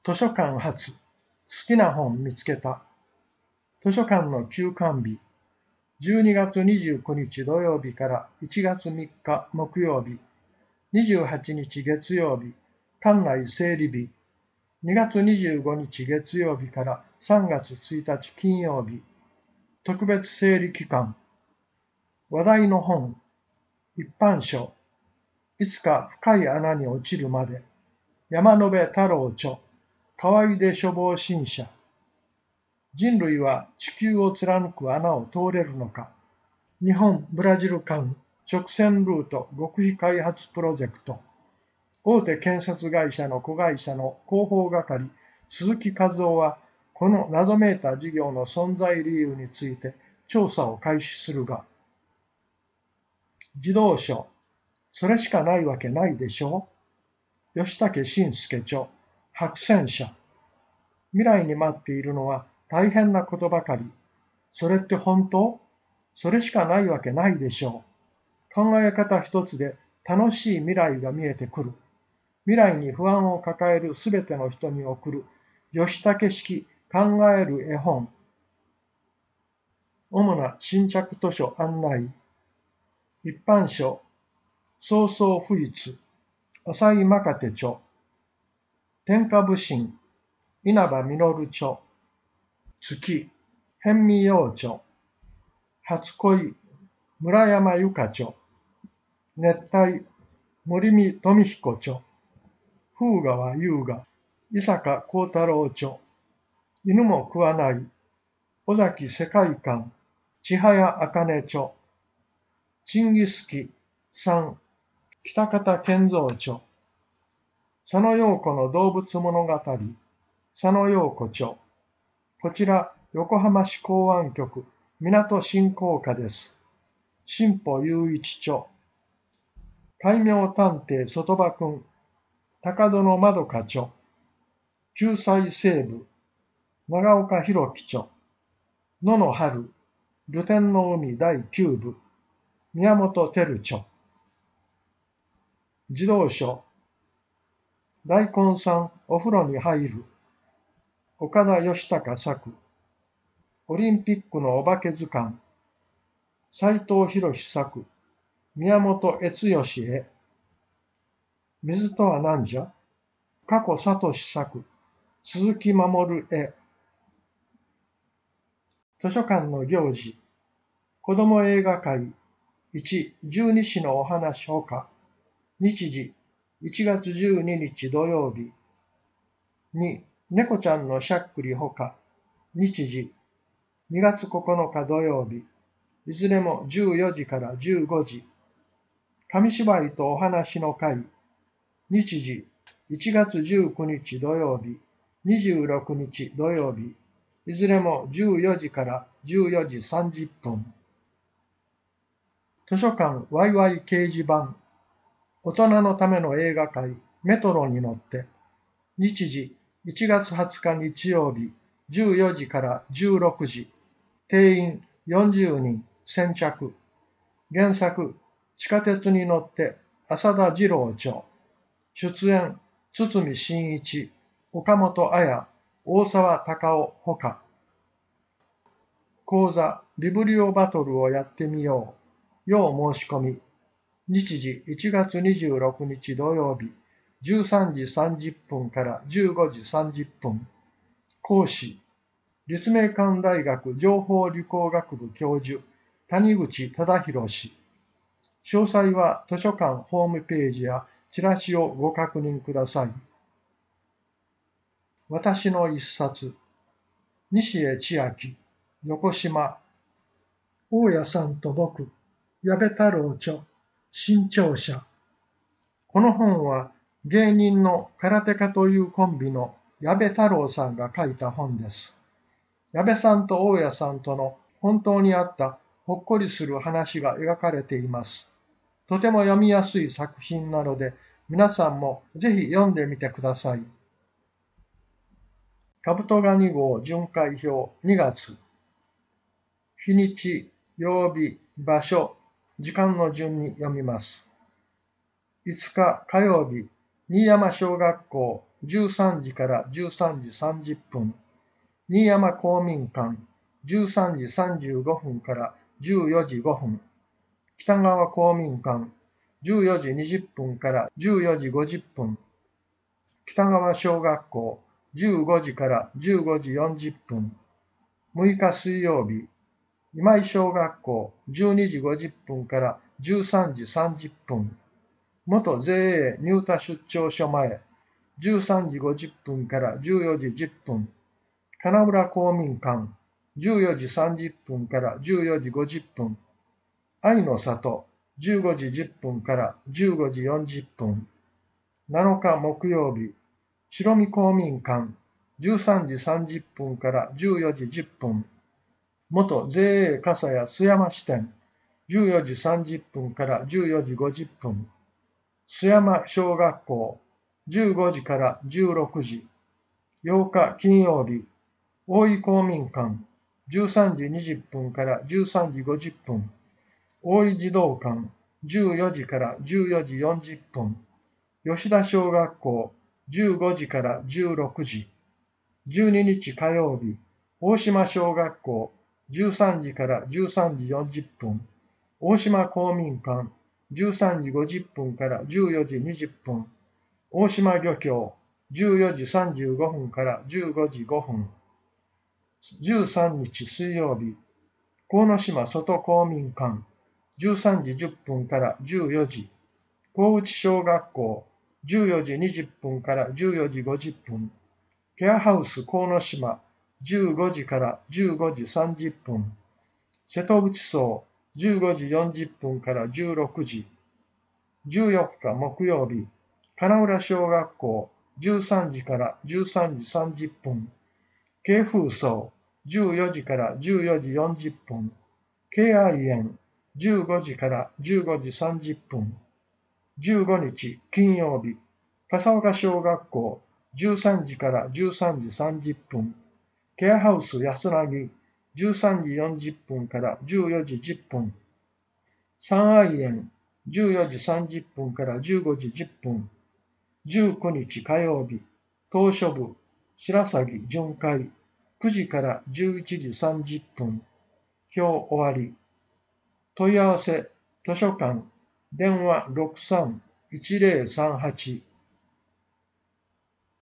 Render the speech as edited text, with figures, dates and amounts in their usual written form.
図書館発、好きな本見つけた。図書館の休館日、12月29日土曜日から1月3日木曜日、28日月曜日、館内整理日、2月25日月曜日から3月1日金曜日、特別整理期間、話題の本、一般書、いつか深い穴に落ちるまで、山野辺太郎著、河出処方新社。人類は地球を貫く穴を通れるのか。日本ブラジル間直線ルート極秘開発プロジェクト。大手建設会社の子会社の広報係、鈴木和夫は、この謎めいた事業の存在理由について調査を開始するが、児童書、それしかないわけないでしょう。吉武慎介著、白戦車。未来に待っているのは大変なことばかり。それって本当？それしかないわけないでしょう。考え方一つで楽しい未来が見えてくる。未来に不安を抱えるすべての人に送る吉武式考える絵本。主な新着図書案内。一般書、曹操不一、浅井真手著。天下武神、稲葉実著。月、辺見洋著。初恋、村山由佳著。熱帯、森見富彦著。風川優雅、伊坂幸太郎著。犬も食わない、尾崎世界観、千早茜著。チンギスキ、3、北方健三著。佐野陽子の動物物語、佐野陽子著。こちら、横浜市港湾局、港振興課です。新保雄一著。海名探偵外場くん、高戸まどか著。救済西部、長岡弘樹著。野の春、流天の海第9部、宮本照著。児童書、大根さんお風呂に入る。岡田義孝作。オリンピックのお化け図鑑。斉藤博作。宮本悦義絵。水とは何じゃ。過去聡作。鈴木守絵。図書館の行事。子ども映画会。1、十二支のお話ほか。日時。1月12日土曜日。2、猫ちゃんのしゃっくりほか。日時。2月9日土曜日。いずれも14時から15時。紙芝居とお話の会。日時。1月19日土曜日。26日土曜日。いずれも14時から14時30分。図書館ワイワイ掲示板。大人のための映画会メトロに乗って。日時1月20日日曜日14時から16時。定員40人先着。原作地下鉄に乗って浅田次郎著。出演堤真一、岡本綾、大沢たかおほか。講座ビブリオバトルをやってみよう。要申し込み。日時1月26日土曜日13時30分から15時30分。講師立命館大学情報理工学部教授谷口忠弘氏。詳細は図書館ホームページやチラシをご確認ください。私の一冊。西江千秋、横島。大家さんと僕、矢部太郎著、新潮社。この本は芸人の空手家というコンビの矢部太郎さんが書いた本です。矢部さんと大家さんとの本当にあったほっこりする話が描かれています。とても読みやすい作品なので、皆さんもぜひ読んでみてください。カブトガニ号巡回表2月。日にち、曜日、場所、時間の順に読みます。5日火曜日、新山小学校 13時から13時30分。新山公民館、13時35分から14時5分。北川公民館、14時20分から14時50分。北川小学校、15時から15時40分。6日水曜日、今井小学校、12時50分から13時30分。元 JA 入田出張所前、13時50分から14時10分。金浦公民館、14時30分から14時50分。愛の里、15時10分から15時40分。7日木曜日、白見公民館、13時30分から14時10分。元 JA 笠谷津山支店、14時30分から14時50分。須山小学校、15時から16時。8日金曜日、大井公民館、13時20分から13時50分。大井児童館、14時から14時40分。吉田小学校、15時から16時。12日火曜日、大島小学校、13時から13時40分。大島公民館、13時50分から14時20分。大島漁協、14時35分から15時5分。13日水曜日、鴻島外公民館、13時10分から14時。高内小学校、14時20分から14時50分。ケアハウス鴻島、15時から15時30分。瀬戸内荘、15時40分から16時。14日木曜日、金浦小学校、13時から13時30分。慶風荘、14時から14時40分。敬愛園、15時から15時30分。15日金曜日、笠岡小学校、13時から13時30分。ケアハウス安らぎ、13時40分から14時10分。三愛園、14時30分から15時10分。19日火曜日、東書部、白鷺巡回、9時から11時30分。表終わり。問い合わせ、図書館、電話63-1038